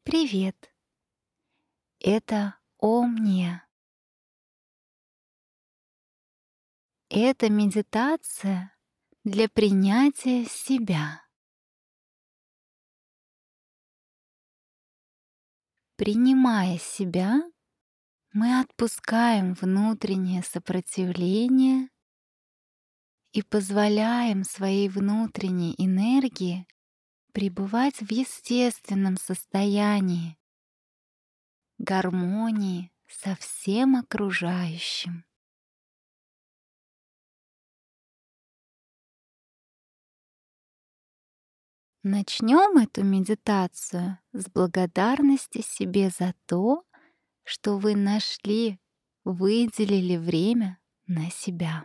Привет! Это Омния. Это медитация для принятия себя. Принимая себя, мы отпускаем внутреннее сопротивление и позволяем своей внутренней энергии пребывать в естественном состоянии, гармонии со всем окружающим. Начнем эту медитацию с благодарности себе за то, что вы нашли, выделили время на себя.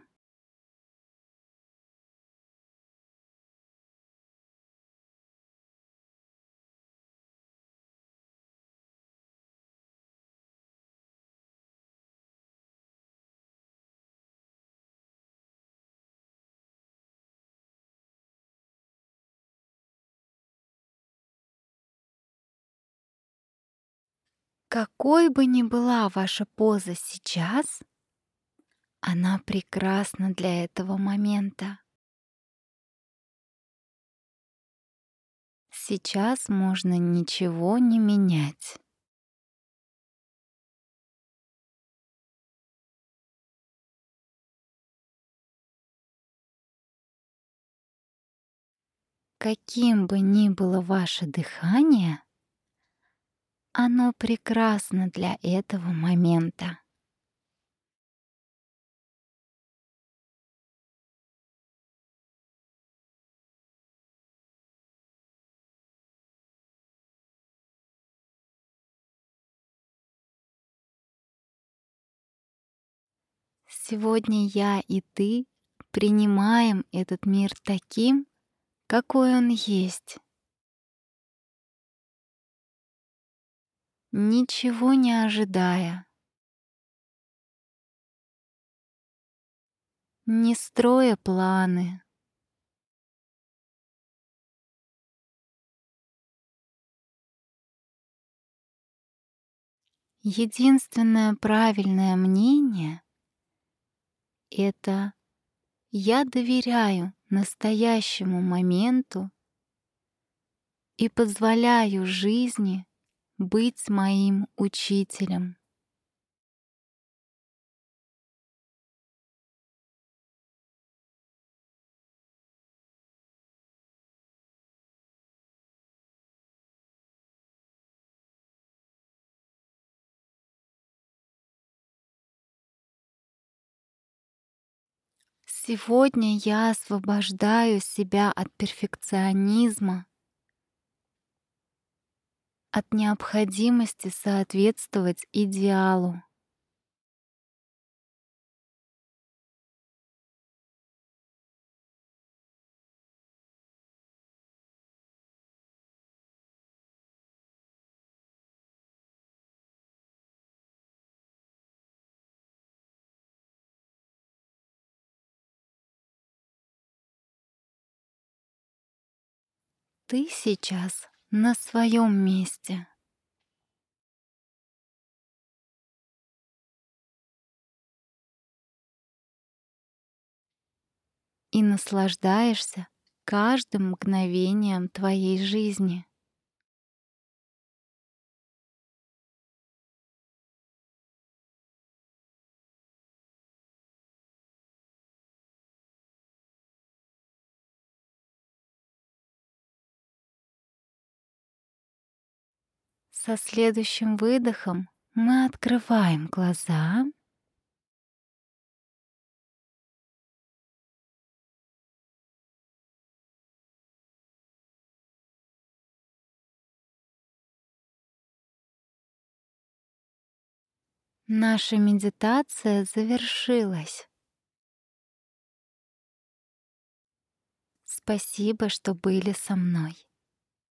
Какой бы ни была ваша поза сейчас, она прекрасна для этого момента. Сейчас можно ничего не менять. Каким бы ни было ваше дыхание, оно прекрасно для этого момента. Сегодня я и ты принимаем этот мир таким, какой он есть, ничего не ожидая, не строя планы. Единственное правильное мнение — это я доверяю настоящему моменту и позволяю жизни быть моим учителем. Сегодня я освобождаю себя от перфекционизма, от необходимости соответствовать идеалу. Ты сейчас на своем месте и наслаждаешься каждым мгновением твоей жизни. Со следующим выдохом мы открываем глаза Наша медитация завершилась. Спасибо, что были со мной.